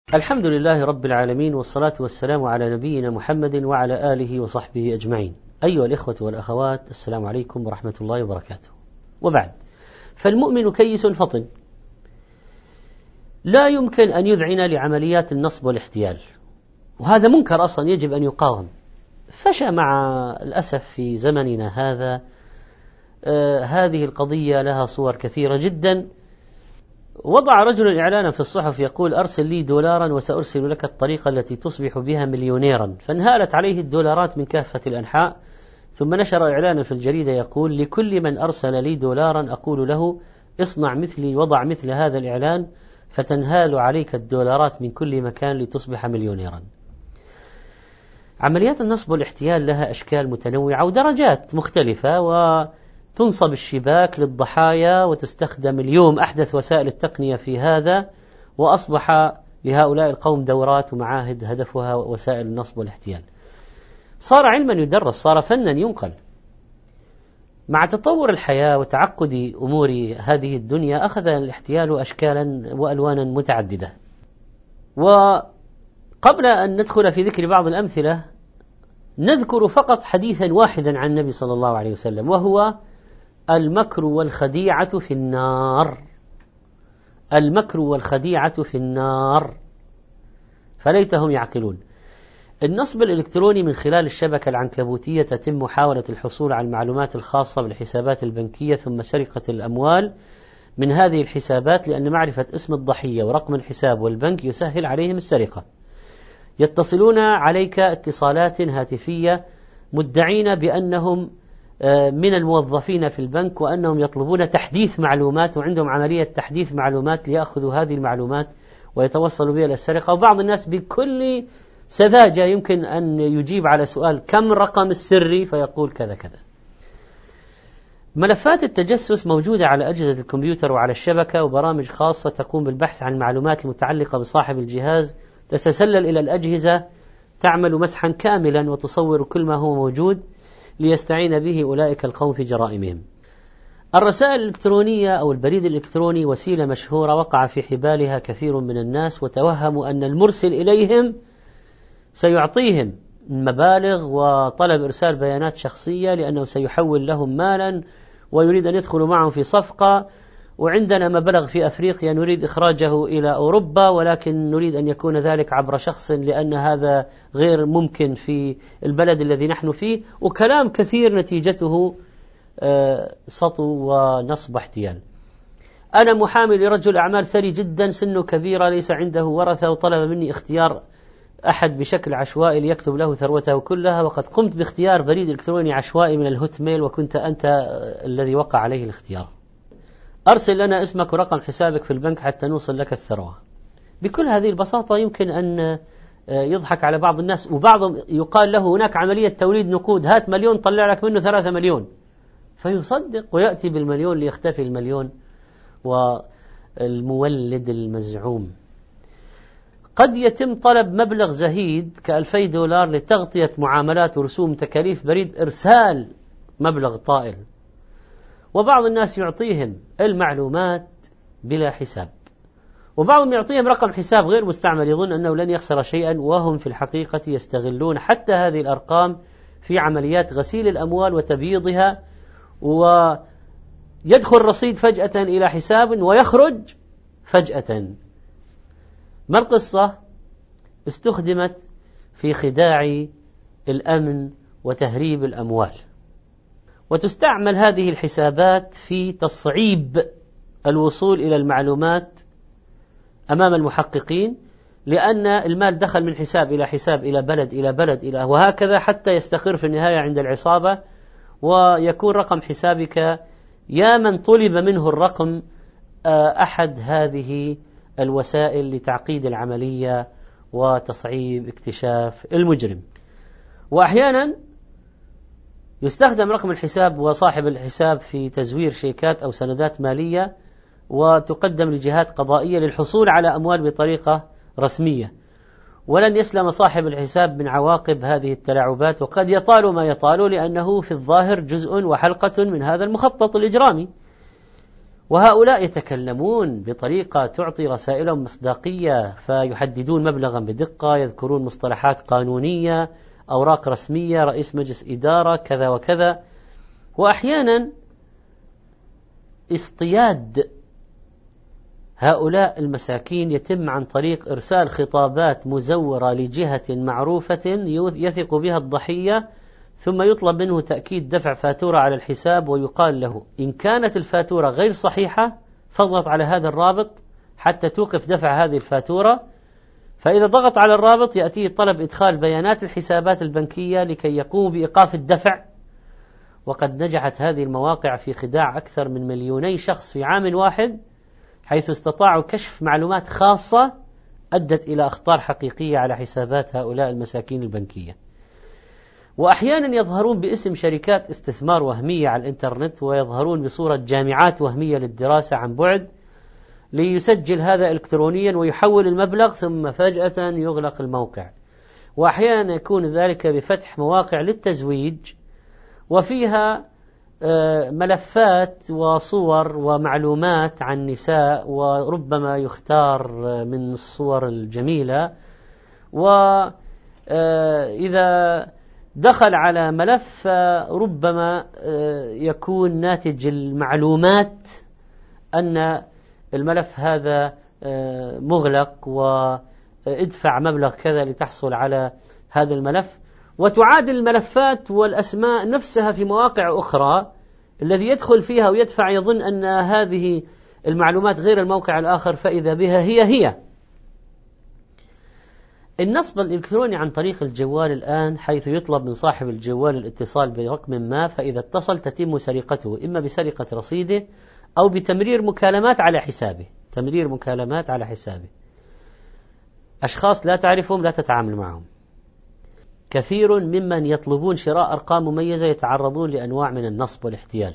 الحمد لله رب العالمين، والصلاة والسلام على نبينا محمد وعلى آله وصحبه أجمعين. أيها الإخوة والأخوات، السلام عليكم ورحمة الله وبركاته. وبعد، فالمؤمن كيس فطن، لا يمكن أن يذعن لعمليات النصب والاحتيال، وهذا منكر أصلا يجب أن يقاوم. فشى مع الأسف في زمننا هذا هذه القضية لها صور كثيرة جدا. وضع رجل إعلانا في الصحف يقول: أرسل لي $1 وسأرسل لك الطريقة التي تصبح بها مليونيرا. فانهالت عليه الدولارات من كافة الأنحاء، ثم نشر إعلانا في الجريدة يقول: لكل من أرسل لي $1 أقول له اصنع مثلي، وضع مثل هذا الإعلان فتنهال عليك الدولارات من كل مكان لتصبح مليونيرا. عمليات النصب والاحتيال لها أشكال متنوعة ودرجات مختلفة، وتنصب الشباك للضحايا وتستخدم اليوم أحدث وسائل التقنية في هذا، وأصبح لهؤلاء القوم دورات ومعاهد هدفها وسائل النصب والاحتيال. صار علما يدرس، صار فنا ينقل. مع تطور الحياة وتعقد أمور هذه الدنيا أخذ الاحتيال أشكالا وألوانا متعددة. وقبل أن ندخل في ذكر بعض الأمثلة نذكر فقط حديثا واحدا عن النبي صلى الله عليه وسلم، وهو المكر والخديعة في النار. المكر والخديعة في النار، فليتهم يعقلون. النصب الإلكتروني من خلال الشبكة العنكبوتية تتم محاولة الحصول على المعلومات الخاصة بالحسابات البنكية، ثم سرقة الأموال من هذه الحسابات، لأن معرفة اسم الضحية ورقم الحساب والبنك يسهل عليهم السرقة. يتصلون عليك اتصالات هاتفية مدعين بأنهم من الموظفين في البنك، وأنهم يطلبون تحديث معلومات، وعندهم عملية تحديث معلومات ليأخذوا هذه المعلومات ويتوصلوا بها إلى السرقة. وبعض الناس بكل سذاجة يمكن أن يجيب على سؤال كم رقم السري فيقول كذا كذا. ملفات التجسس موجودة على أجهزة الكمبيوتر وعلى الشبكة، وبرامج خاصة تقوم بالبحث عن المعلومات المتعلقة بصاحب الجهاز تتسلل إلى الأجهزة، تعمل مسحا كاملا وتصور كل ما هو موجود ليستعين به أولئك القوم في جرائمهم. الرسائل الإلكترونية أو البريد الإلكتروني وسيلة مشهورة وقع في حبالها كثير من الناس، وتوهموا أن المرسل إليهم سيعطيهم مبالغ وطلب إرسال بيانات شخصية، لأنه سيحول لهم مالا ويريد أن يدخلوا معهم في صفقة، وعندنا مبلغ في أفريقيا نريد إخراجه إلى أوروبا، ولكن نريد أن يكون ذلك عبر شخص لأن هذا غير ممكن في البلد الذي نحن فيه، وكلام كثير نتيجته سطو ونصب احتيال. أنا محامي لرجل أعمال ثري جدا، سنه كبيرة، ليس عنده ورثة، وطلب مني اختيار أحد بشكل عشوائي ليكتب له ثروته كلها، وقد قمت باختيار بريد إلكتروني عشوائي من الهوت ميل، وكنت أنت الذي وقع عليه الاختيار. أرسل لنا اسمك ورقم حسابك في البنك حتى نوصل لك الثروة. بكل هذه البساطة يمكن أن يضحك على بعض الناس، وبعضهم يقال له هناك عملية توليد نقود، هات 1,000,000 طلع لك منه 3,000,000، فيصدق ويأتي ب1,000,000 ليختفي 1,000,000 والمولد المزعوم. قد يتم طلب مبلغ زهيد $2,000 لتغطية معاملات ورسوم تكاليف بريد إرسال مبلغ طائل، وبعض الناس يعطيهم المعلومات بلا حساب، وبعضهم يعطيهم رقم حساب غير مستعمل يظن أنه لن يخسر شيئا، وهم في الحقيقة يستغلون حتى هذه الأرقام في عمليات غسيل الأموال وتبييضها، ويدخل رصيد فجأة إلى حساب ويخرج فجأة. ما القصة؟ استخدمت في خداع الأمن وتهريب الأموال، وتستعمل هذه الحسابات في تصعيب الوصول إلى المعلومات أمام المحققين، لأن المال دخل من حساب إلى حساب إلى بلد إلى بلد إلى وهكذا، حتى يستقر في النهاية عند العصابة، ويكون رقم حسابك يا من طلب منه الرقم أحد هذه الوسائل لتعقيد العملية وتصعيب اكتشاف المجرم. وأحيانا يستخدم رقم الحساب وصاحب الحساب في تزوير شيكات أو سندات مالية، وتقدم لجهات قضائية للحصول على أموال بطريقة رسمية، ولن يسلم صاحب الحساب من عواقب هذه التلاعبات، وقد يطال ما يطال، لأنه في الظاهر جزء وحلقة من هذا المخطط الإجرامي. وهؤلاء يتكلمون بطريقة تعطي رسائلهم مصداقية، فيحددون مبلغا بدقة، يذكرون مصطلحات قانونية، أوراق رسمية، رئيس مجلس إدارة، كذا وكذا. وأحيانا اصطياد هؤلاء المساكين يتم عن طريق إرسال خطابات مزورة لجهة معروفة يثق بها الضحية، ثم يطلب منه تأكيد دفع فاتورة على الحساب، ويقال له إن كانت الفاتورة غير صحيحة فاضغط على هذا الرابط حتى توقف دفع هذه الفاتورة. فإذا ضغط على الرابط يأتيه طلب إدخال بيانات الحسابات البنكية لكي يقوم بإيقاف الدفع. وقد نجحت هذه المواقع في خداع أكثر من 2,000,000 شخص في عام واحد، حيث استطاعوا كشف معلومات خاصة أدت إلى أخطار حقيقية على حسابات هؤلاء المساكين البنكية. وأحيانا يظهرون باسم شركات استثمار وهمية على الإنترنت، ويظهرون بصورة جامعات وهمية للدراسة عن بعد، ليسجل هذا إلكترونيا ويحول المبلغ ثم فجأة يغلق الموقع. وأحيانا يكون ذلك بفتح مواقع للتزويج، وفيها ملفات وصور ومعلومات عن نساء، وربما يختار من الصور الجميلة. وإذا دخل على ملف ربما يكون ناتج المعلومات أن الملف هذا مغلق، وادفع مبلغ كذا لتحصل على هذا الملف. وتعادل الملفات والأسماء نفسها في مواقع أخرى، الذي يدخل فيها ويدفع يظن أن هذه المعلومات غير الموقع الآخر، فإذا بها هي. النصب الإلكتروني عن طريق الجوال الآن، حيث يطلب من صاحب الجوال الاتصال برقم ما، فإذا اتصل تتم سرقته، إما بسرقة رصيده أو بتمرير مكالمات على حسابه. أشخاص لا تعرفهم لا تتعامل معهم. كثير ممن يطلبون شراء أرقام مميزة يتعرضون لأنواع من النصب والاحتيال.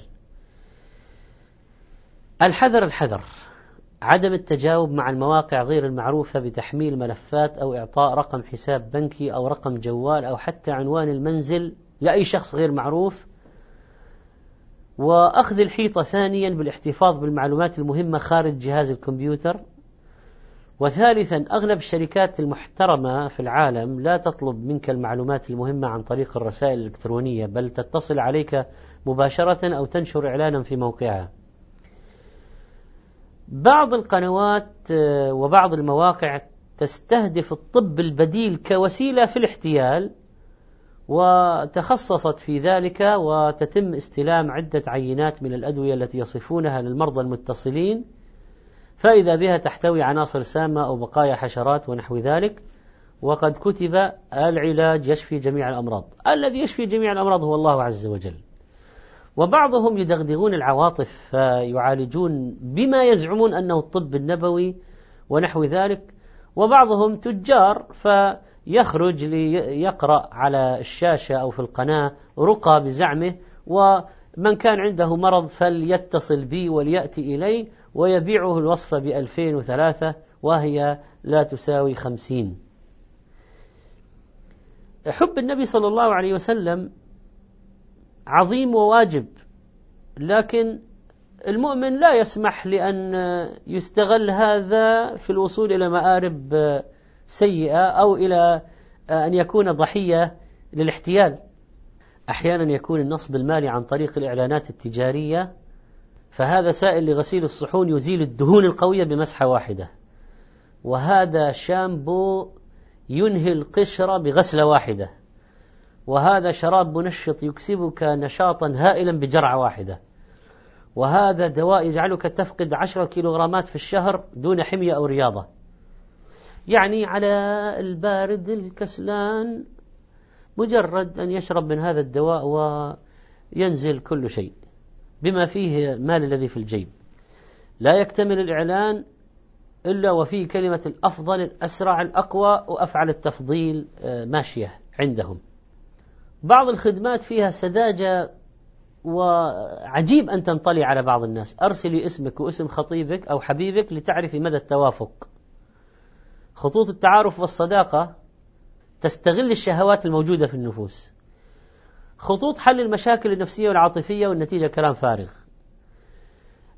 الحذر، عدم التجاوب مع المواقع غير المعروفة بتحميل ملفات أو إعطاء رقم حساب بنكي أو رقم جوال أو حتى عنوان المنزل لأي شخص غير معروف. وأخذ الحيطة ثانيا بالاحتفاظ بالمعلومات المهمة خارج جهاز الكمبيوتر. وثالثا، أغلب الشركات المحترمة في العالم لا تطلب منك المعلومات المهمة عن طريق الرسائل الإلكترونية، بل تتصل عليك مباشرة أو تنشر إعلانا في موقعها. بعض القنوات وبعض المواقع تستهدف الطب البديل كوسيلة في الاحتيال، وتخصصت في ذلك، وتتم استلام عدة عينات من الأدوية التي يصفونها للمرضى المتصلين، فإذا بها تحتوي عناصر سامة أو بقايا حشرات ونحو ذلك. وقد كتب العلاج يشفي جميع الأمراض. الذي يشفي جميع الأمراض هو الله عز وجل. وبعضهم يدغدغون العواطف فيعالجون بما يزعمون أنه الطب النبوي ونحو ذلك. وبعضهم تجار فيخرج ليقرأ على الشاشة أو في القناة رقى بزعمه، ومن كان عنده مرض فليتصل بي وليأتي إلي، ويبيعه الوصفة ب2003 وهي لا تساوي 50. حب النبي صلى الله عليه وسلم عظيم وواجب، لكن المؤمن لا يسمح لأن يستغل هذا في الوصول إلى مآرب سيئة أو إلى أن يكون ضحية للاحتيال. أحيانا يكون النصب المالي عن طريق الإعلانات التجارية، فهذا سائل لغسيل الصحون يزيل الدهون القوية بمسحة واحدة، وهذا شامبو ينهي القشرة بغسلة واحدة، وهذا شراب منشط يكسبك نشاطا هائلا بجرعة واحدة، وهذا دواء يجعلك تفقد 10 كيلوغرامات في الشهر دون حمية أو رياضة. يعني على البارد الكسلان مجرد أن يشرب من هذا الدواء وينزل كل شيء بما فيه المال الذي في الجيب. لا يكتمل الإعلان إلا وفيه كلمة الأفضل الأسرع الأقوى وأفعل التفضيل ماشية عندهم. بعض الخدمات فيها سذاجة، وعجيب أن تنطلي على بعض الناس. أرسلي اسمك واسم خطيبك أو حبيبك لتعرفي مدى التوافق. خطوط التعارف والصداقة تستغل الشهوات الموجودة في النفوس. خطوط حل المشاكل النفسية والعاطفية، والنتيجة كلام فارغ.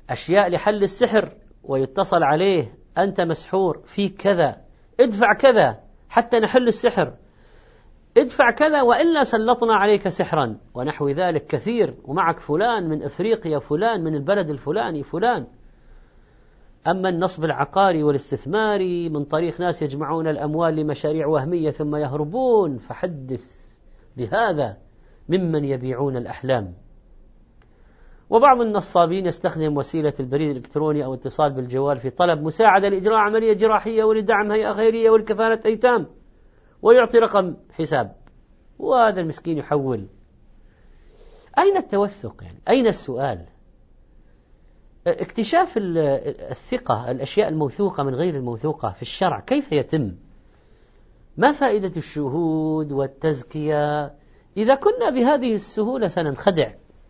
أشياء لحل السحر ويتصل عليه: أنت مسحور، في كذا، ادفع كذا حتى نحل السحر، ادفع كذا وإلا سلطنا عليك سحرا، ونحو ذلك كثير، ومعك فلان من أفريقيا، فلان من البلد الفلاني، فلان. أما النصب العقاري والاستثماري من طريق ناس يجمعون الأموال لمشاريع وهمية ثم يهربون، فحدث بهذا ممن يبيعون الأحلام. وبعض النصابين يستخدم وسيلة البريد الإلكتروني أو اتصال بالجوال في طلب مساعدة لإجراء عملية جراحية ولدعم هيئة خيرية ولكفالة أيتام، ويعطي رقم حساب، وهذا المسكين يحول. أين التوثق؟ يعني أين السؤال؟ اكتشاف الثقة، الأشياء الموثوقة من غير الموثوقة في الشرع كيف يتم؟ ما فائدة الشهود والتزكية إذا كنا بهذه السهولة سننخدع؟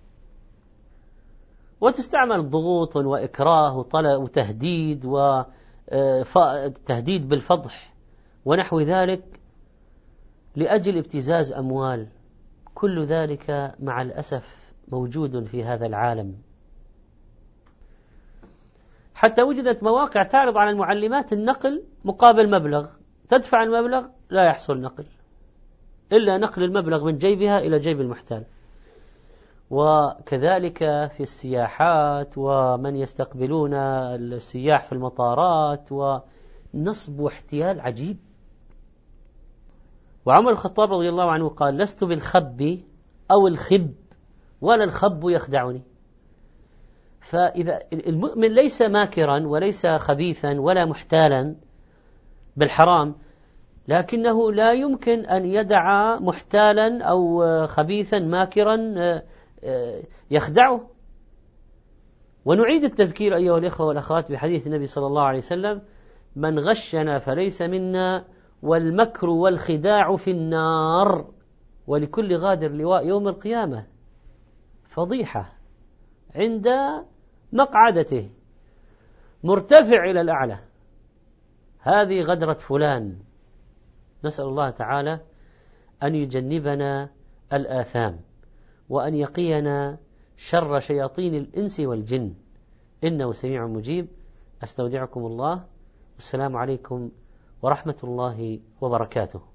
وتستعمل ضغوط وإكراه وتهديد وتهديد بالفضح ونحو ذلك لأجل ابتزاز أموال. كل ذلك مع الأسف موجود في هذا العالم، حتى وجدت مواقع تعرض على المعلمات النقل مقابل مبلغ، تدفع المبلغ لا يحصل نقل إلا نقل المبلغ من جيبها إلى جيب المحتال. وكذلك في السياحات، ومن يستقبلون السياح في المطارات، ونصب واحتيال عجيب. وعمر الخطاب رضي الله عنه قال: لست بالخب أو الخب ولا الخب يخدعني. فإذا المؤمن ليس ماكرا وليس خبيثا ولا محتالا بالحرام، لكنه لا يمكن أن يدع محتالا أو خبيثا ماكرا يخدعه. ونعيد التذكير أيها الإخوة والأخوات بحديث النبي صلى الله عليه وسلم: من غشنا فليس منا، والمكر والخداع في النار، ولكل غادر لواء يوم القيامة. فضيحة عند مقعدته مرتفع إلى الأعلى، هذه غدرة فلان. نسأل الله تعالى أن يجنبنا الآثام، وأن يقينا شر شياطين الإنس والجن، إنه سميع مجيب. أستودعكم الله، والسلام عليكم ورحمة الله وبركاته.